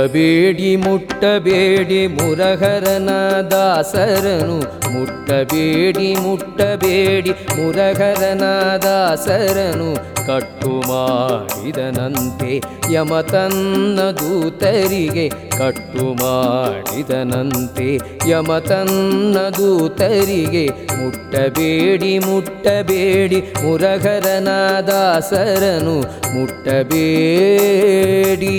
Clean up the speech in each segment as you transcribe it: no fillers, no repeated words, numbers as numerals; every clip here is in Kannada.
ಮುಟ್ಟಬೇಡಿ ಮುಟ್ಟಬೇಡಿ ಮುರಹರನ ದಾಸರನು ಮುಟ್ಟಬೇಡಿ ಮುಟ್ಟಬೇಡಿ ಮುರಹರನ ದಾಸರನು ಕಟ್ಟು ಮಾಡಿದನಂತೆ ಯಮತನ್ನ ದೂತರಿಗೆ ಕಟ್ಟು ಮಾಡಿದನಂತೆ ಯಮತನ್ನ ದೂತರಿಗೆ ಮುಟ್ಟಬೇಡಿ ಮುಟ್ಟಬೇಡಿ ಮುರಹರನ ದಾಸರನು ಮುಟ್ಟಬೇಡಿ.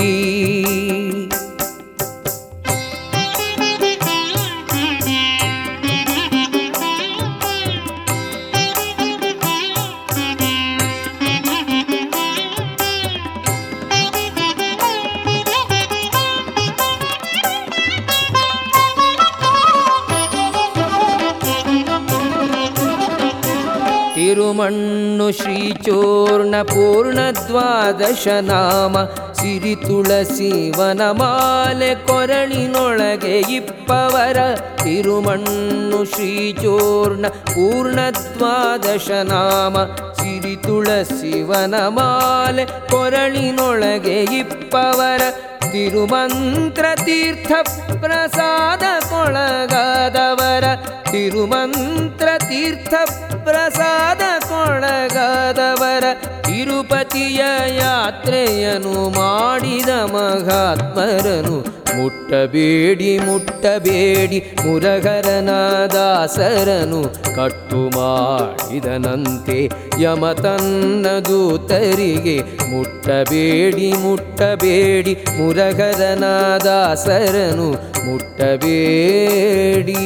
ತಿರುಮಣ್ಣು ಶ್ರೀಚೂರ್ಣ ಪೂರ್ಣ ದ್ವಾದಶ ನಾಮ ಸಿರಿ ತುಳಸಿ ವನಮಾಲೆ ಕೊರಳಿನೊಳಗೆ ಇಪ್ಪವರ ತಿರುಮಣ್ಣು ಶ್ರೀಚೂರ್ಣ ಪೂರ್ಣ ದ್ವಾದಶ ನಾಮ ಸಿರಿ ತುಳಸಿ ವನಮಾಲೆ ಕೊರಳಿನೊಳಗೆ ಇಪ್ಪವರ ತಿರುಮಂತ್ರ ತೀರ್ಥ ಪ್ರಸಾದ ಕೊಳಗಾದವರ ತಿರುಮಂತ್ರ ತೀರ್ಥ ಪ್ರಸಾದ ಕೊಳಗಾದವರ ತಿರುಪತಿಯ ಯಾತ್ರೆಯನ್ನು ಮಾಡಿದ ಮಹಾತ್ಮರನು ಮುಟ್ಟಬೇಡಿ ಮುಟ್ಟಬೇಡಿ ಮುರಹರನ ದಾಸರನು ಕಟ್ಟು ಮಾಡಿದನಂತೆ ಯಮತನ್ನ ದೂತರಿಗೆ ಮುಟ್ಟಬೇಡಿ ಮುಟ್ಟಬೇಡಿ ಮುರಹರನ ದಾಸರನು ಮುಟ್ಟಬೇಡಿ.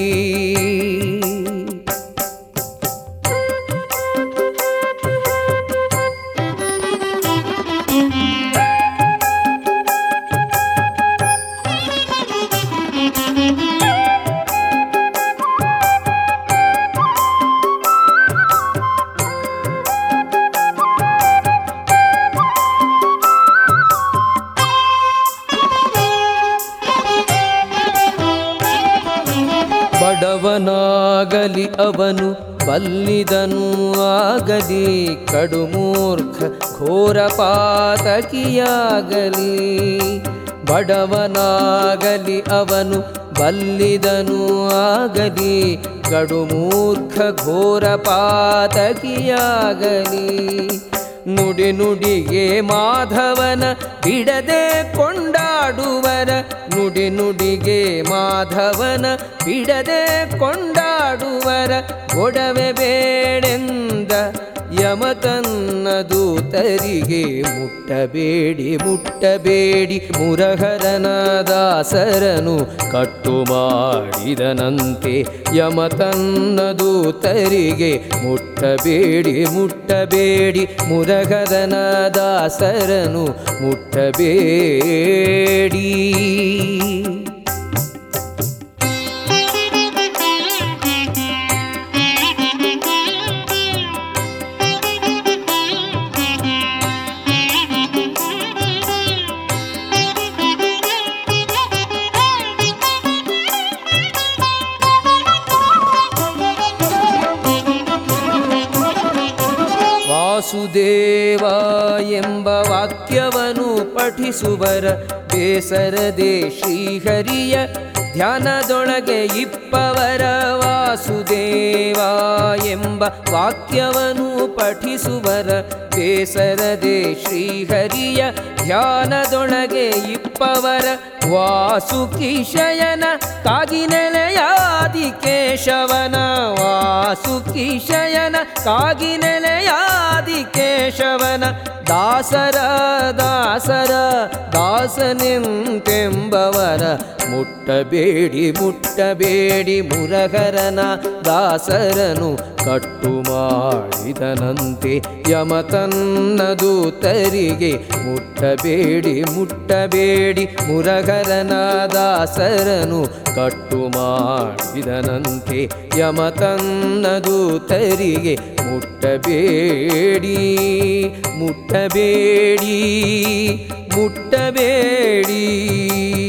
ಬಡವನಾಗಲಿ ಅವನು ಬಲ್ಲಿದನು ಆಗಲಿ ಕಡುಮೂರ್ಖ ಘೋರ ಪಾತಕಿಯಾಗಲಿ ಬಡವನಾಗಲಿ ಅವನು ಬಲ್ಲಿದನು ಆಗಲಿ ಕಡುಮೂರ್ಖ ಘೋರ ಪಾತಕಿಯಾಗಲಿ ನುಡಿ ನುಡಿಗೆ ಮಾಧವನ ಬಿಡದೆ ಕೊಂಡಾಡುವರ ನುಡಿ ನುಡಿಗೆ ಮಾಧವನ ಬಿಡದೆ ಕೊಂಡಾಡುವರ ಒಡವೆ ಬೇಡೆಂದ ಯಮತನ್ನ ದೂತರಿಗೆ ಮುಟ್ಟಬೇಡಿ ಮುಟ್ಟಬೇಡಿ ಮುರಹರನ ದಾಸರನು ಕಟ್ಟು ಮಾಡಿದನಂತೆ ಯಮತನ್ನ ದೂತರಿಗೆ ಮುಟ್ಟಬೇಡಿ ಮುಟ್ಟಬೇಡಿ ಮುರಹರನ ದಾಸರನು ಮುಟ್ಟಬೇಡಿ. ವಾಸುದೇವ ಎಂಬ ವಾಕ್ಯವನ್ನು ಪಠಿಸುವರ ಬೇಸರದೆ ಶ್ರೀಹರಿಯ ಧ್ಯಾನದೊಳಗೆ ಇಪ್ಪವರ ವಾಸುದೇವ ಎಂಬ ವಾಕ್ಯವನ್ನು ಪಠಿಸುವರ ಬೇಸರದೆ ಶ್ರೀಹರಿಯ ಧ್ಯಾನದೊಳಗೆ ಇಪ್ಪವರ ವಾಸುಕಿಶಯನ ಕಾಗಿನೆಲೆಯಾದಿ ಕೇಶವನ ವಾಸುಕಿಶಯನ ಕಾಗಿನೆಲೆಯಾದಿ ಕೇಶವನ ದಾಸರ ದಾಸರ ದಾಸನೆಂತೆಂಬವರ ಮುಟ್ಟಬೇಡಿ ಮುಟ್ಟಬೇಡಿ ಮುರಹರನ ದಾಸರನು ಕಟ್ಟು ಮಾಡಿದನಂತೆ ಯಮತನ್ನ ದೂತರಿಗೆ ಮುಟ್ಟಬೇಡಿ ಮುಟ್ಟಬೇಡಿ ಮುರಹರನ ದಾಸರನು ಕಟ್ಟು ಮಾಡಿದನಂತೆ ಯಮತನ್ನ ದೂತರಿಗೆ ಮುಟ್ಟಬೇಡಿ ಮುಟ್ಟಬೇಡಿ ಮುಟ್ಟಬೇಡಿ.